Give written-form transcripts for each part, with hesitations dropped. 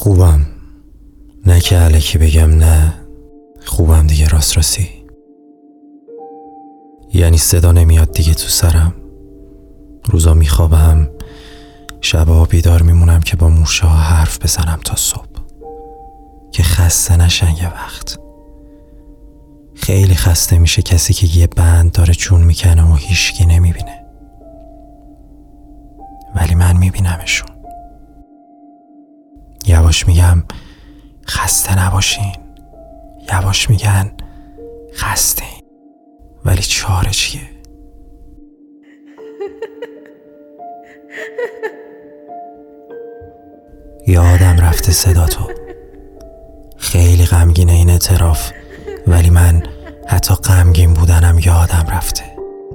خوبم، نه که الکی بگم نه. خوبم دیگه، راست راستی. یعنی صدا نمیاد دیگه تو سرم. روزا میخوابم، شبا بیدار میمونم که با موشه ها حرف بزنم تا صبح، که خسته نشن. یه وقت خیلی خسته میشه کسی که یه بند داره جون میکنه و هیچکی نمیبینه، ولی من میبینمشون. یواش میگم خسته نباشین، یواش میگن خسته، ولی چاره چیه؟ یادم رفته صدا تو. خیلی غمگینه این اعتراف، ولی من حتی غمگین بودنم یادم رفته.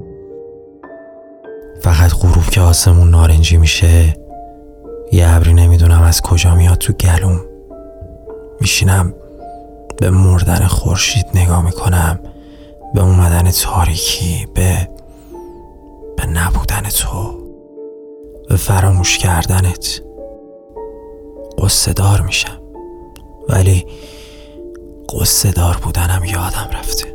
فقط غروب که آسمون نارنجی میشه، یه ابری نمیدونم از کجا میاد تو گلوم. میشینم به مردن خورشید نگاه میکنم، به اومدن تاریکی، به نبودن تو، به فراموش کردنت. قصه دار میشم، ولی قصه دار بودنم یادم رفته.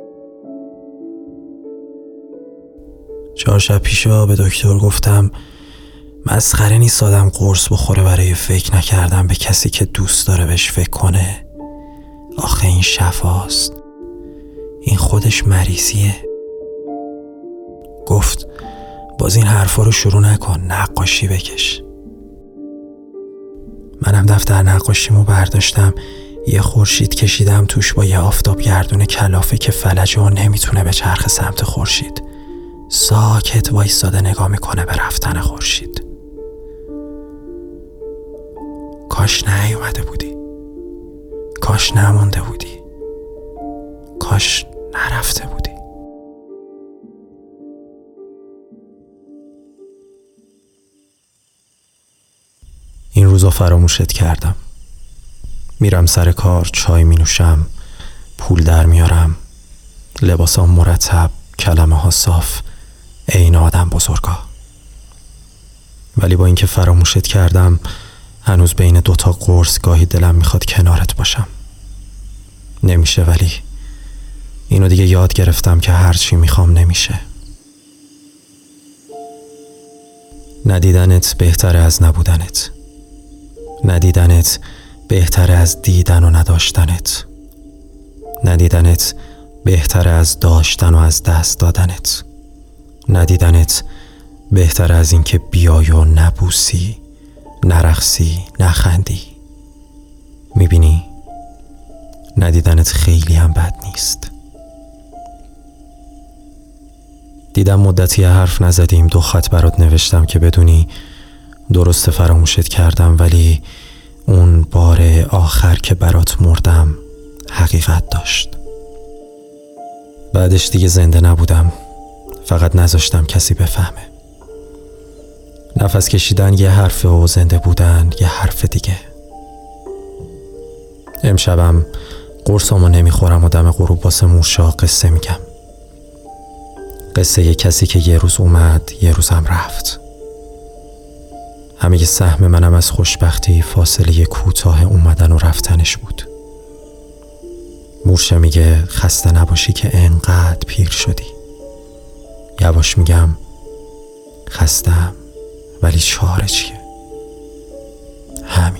4 شب پیشا به دکتر گفتم مسخره نیست آدم قرص بخوره برای فکر نکردن به کسی که دوست داره بهش فکر کنه. آخه این شفاست، این خودش مریضیه. گفت باز این حرفا رو شروع نکن، نقاشی بکش. منم دفتر نقاشیمو برداشتم، یه خورشید کشیدم توش با یه آفتاب گردون کلافه که فلجه و نمیتونه به چرخ سمت خورشید. ساکت وایساده نگاه میکنه به رفتن خورشید. کاش نیومده بودی، کاش نمونده بودی، کاش نرفته بودی. این روزا فراموشت کردم. میرم سر کار، چای می نوشم، پول در میارم، لباسام مرتب، کلمه ها صاف، عین آدم بزرگا. ولی با اینکه فراموشت کردم، هنوز بین 2 تا قرص گاهی دلم میخواد کنارت باشم. نمیشه، ولی اینو دیگه یاد گرفتم که هرچی میخوام نمیشه. ندیدنت بهتره از نبودنت، ندیدنت بهتره از دیدن و نداشتنت، ندیدنت بهتره از داشتن و از دست دادنت، ندیدنت بهتره از این که بیای و نبوسی، نرقصی، نخندی. میبینی؟ ندیدنت خیلی هم بد نیست. دیدم مدتی حرف نزدیم، 2 خط برات نوشتم که بدونی درست فراموشت کردم، ولی اون بار آخر که برات مردم حقیقت داشت. بعدش دیگه زنده نبودم، فقط نذاشتم کسی بفهمه. نفس کشیدن یه حرفه و زنده بودن یه حرف دیگه. امشبم قرصامو نمیخورم و دم غروب واسه موشا قصه میگم. قصه یه کسی که یه روز اومد، یه روزم رفت. همه سهم منم از خوشبختی فاصله کوتاه اومدن و رفتنش بود. مورچه میگه خسته نباشی که انقدر پیر شدی. یواش میگم خستم، ولی چاره چیه؟ همین.